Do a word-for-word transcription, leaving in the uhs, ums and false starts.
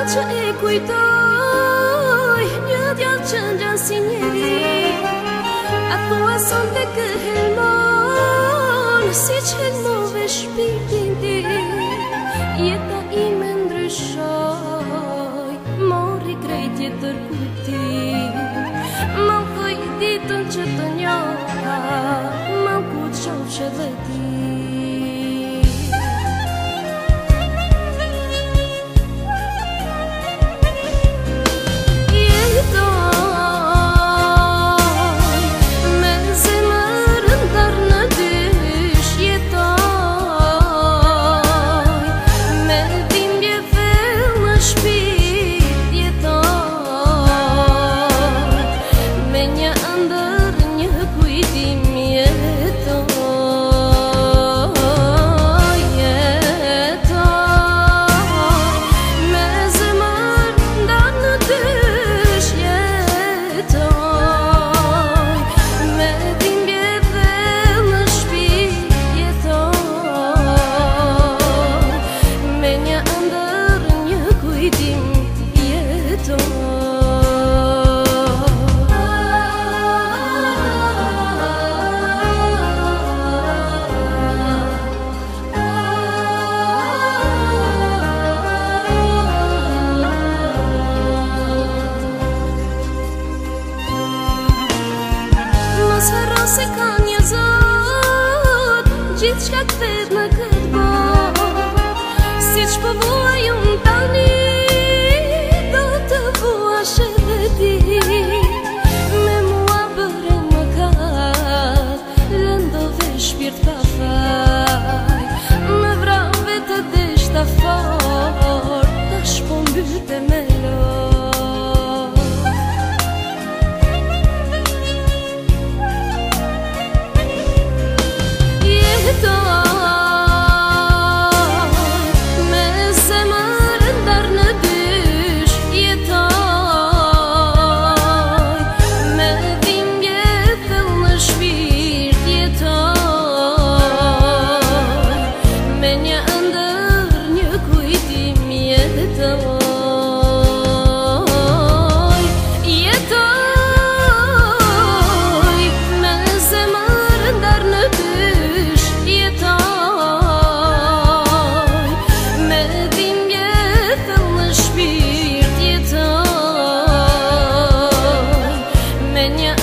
që e kujtoj një djallë që ngjan si njeri. A thua sonte kë helmon si që helmove shpirtin ti. Jeta ime ndryshoj, mori krejt tjetër kujtim. Më thoj ditën që të njoha, më ku qofsh edhe ti. Se ka një zot, gjithë shka këthet në këtë bot. Si që po vuaj unë tani, do të vuash edhe ti. Me mua bëre më kath, lëndove shpirt pa faj. Me vrave të deshta fort, ta shpo mbyte me lot. Меня